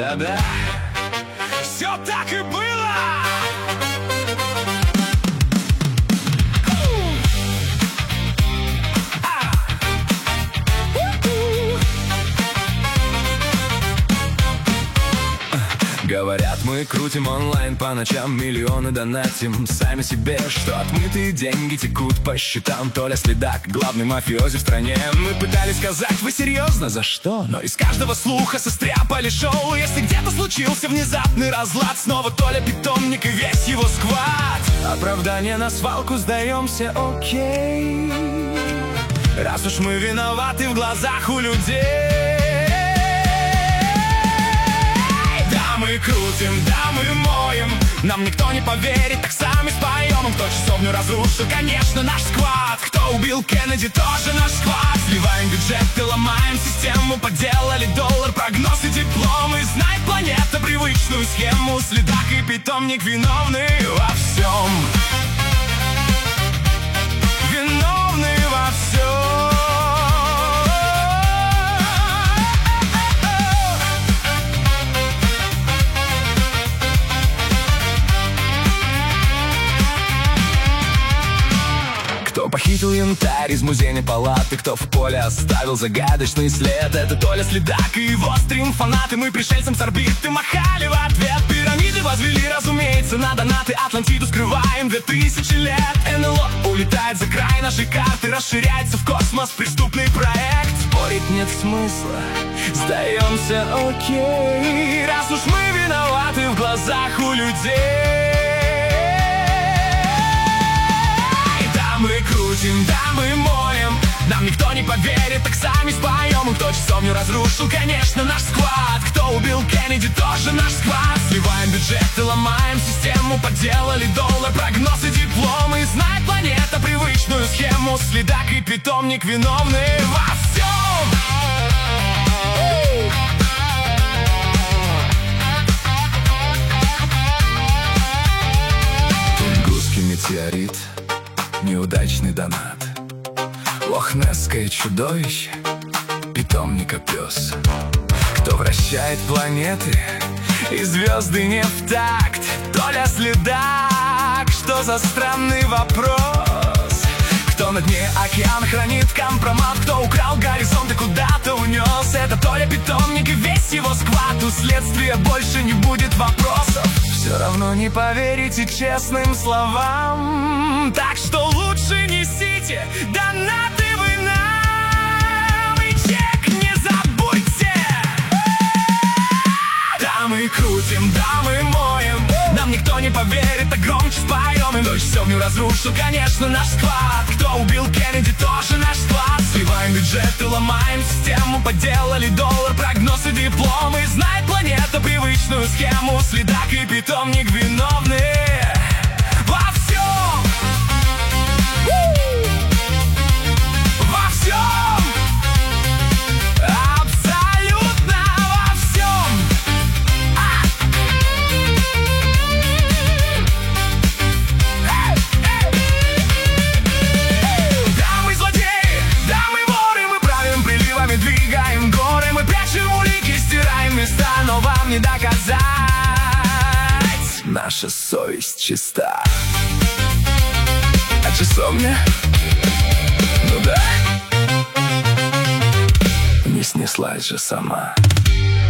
Да-да, все так и было. Говорят, мы крутим онлайн по ночам, миллионы донатим сами себе, что отмытые деньги текут по счетам. Толя Следак, главный мафиози в стране. Мы пытались сказать, вы серьезно, за что? Но из каждого слуха состряпали шоу. Если где-то случился внезапный разлад, снова Толя питомник и весь его сквад. Оправдание на свалку, сдаемся, окей, раз уж мы виноваты в глазах у людей. Мы крутим, да мы моем, нам никто не поверит, так сами споем. Кто часовню разрушил, конечно, наш сквад. Кто убил Кеннеди, тоже наш сквад. Сливаем бюджеты, ломаем систему, подделали доллар, прогноз и дипломы. Знает планета привычную схему, Следак и питомник виновны во всем. Виновны во всем. Кто похитил янтарь из музейной палаты, кто в поле оставил загадочный след. Это Толя Следак и его стрим-фанаты. Мы пришельцам с орбиты махали в ответ. Пирамиды возвели, разумеется, на донаты. Атлантиду скрываем 2000 лет. НЛО улетает за край нашей карты, расширяется в космос преступный проект. Спорить нет смысла, сдаемся, окей, раз уж мы виноваты в глазах у людей. Мы крутим, да мы моем, нам никто не поверит, так сами споем. И кто часовню разрушил, конечно, наш сквад. Кто убил Кеннеди, тоже наш сквад. Сливаем бюджеты, ломаем систему, подделали доллар, прогноз и дипломы. Знает планета привычную схему, Следак и питомник виновны во всем. Тунгусский метеорит, неудачный донат, лохнесское чудовище, питомника пес. Кто вращает планеты и звезды не в такт? Толя Следак, что за странный вопрос? Кто на дне океана хранит компромат? Кто украл горизонт и куда-то унес? Это Толя питомник и весь его сквад. У следствия больше не будет вопросов. Все равно не поверите честным словам, так что лучше несите донаты вы нам, и чек не забудьте. Да мы крутим, да мы моем, нам никто не поверит, так громче споем. И дождь все не разрушил, конечно, наш сквад. Кто убил Кеннеди, тоже наш сквад. Сливаем бюджеты, ломаем систему, подделали доллар, прогноз и дипломы. Знает планета привычную схему, Следак и питомник виновны во всем. Во всем. Абсолютно во всем. Да мы злодеи, да мы воры, мы правим приливами, двигаем горы. Мы прячем улики, стираем места, но вам не доказать, наша совесть чиста. А часовня? Ну да, не снеслась же сама.